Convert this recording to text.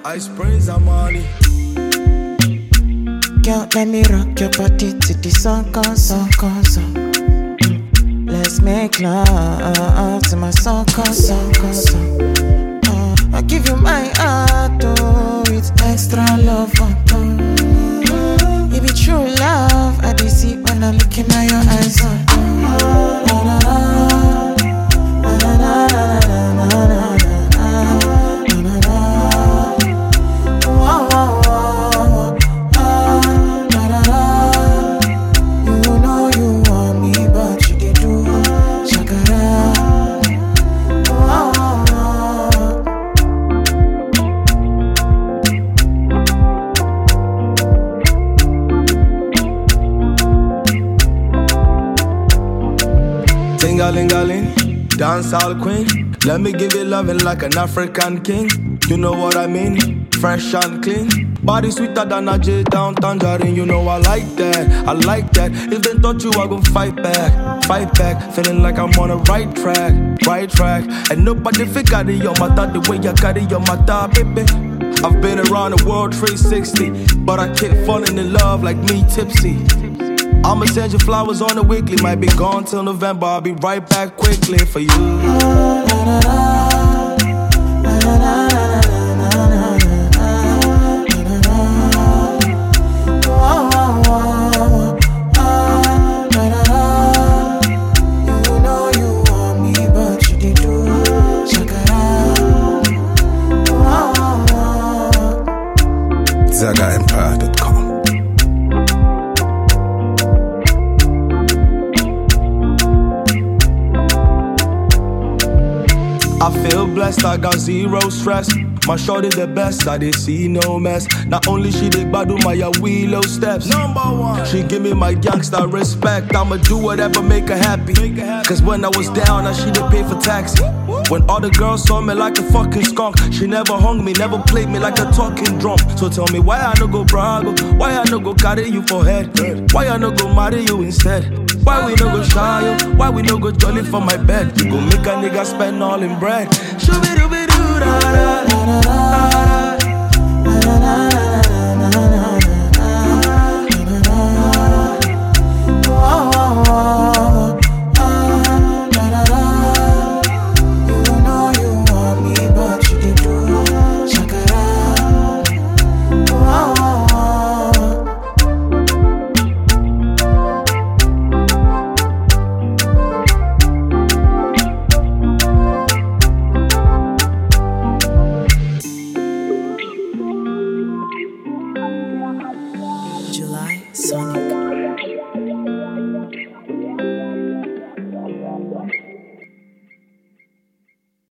Ice Prince Amani. Girl, let me rock your body to the sun comes up. Let's make love to my song comes up. I give you my heart, oh, it's extra love. It be true love, I be see when I look in your eyes. Ting-a-ling-a-ling, dancehall queen. Let me give you loving like an African king. You know what I mean? Fresh and clean. Body sweeter than a J down tangerine. You know I like that, I like that. If they thought you, I gon' fight back. Feeling like I'm on the right track. And nobody fit carry your matter the way you carry your matter, baby. I've been around the world 360, but I keep falling in love like me tipsy. I'ma send you flowers on the weekly. Might be gone till November. I'll be right back quickly for you. You know you want me, but you did do ZagaEmpire.com. I feel blessed, I got zero stress. My shorty the best, I did see no mess. Not only she did badu my willow steps. Number one, she give me my gangsta respect. I'ma do whatever make her happy. Cause when I was down, she did pay for taxi. When all the girls saw me like a fucking skunk, she never hung me, never played me like a talking drum. So tell me why I no go brag, why I no go carry you for head, why I no go marry you instead. Why we no go shy you? Why we no go jolly for my bed? You go make a nigga spend all in bread. Shoo-be-doo-be-doo-da-da-da-da-da-da.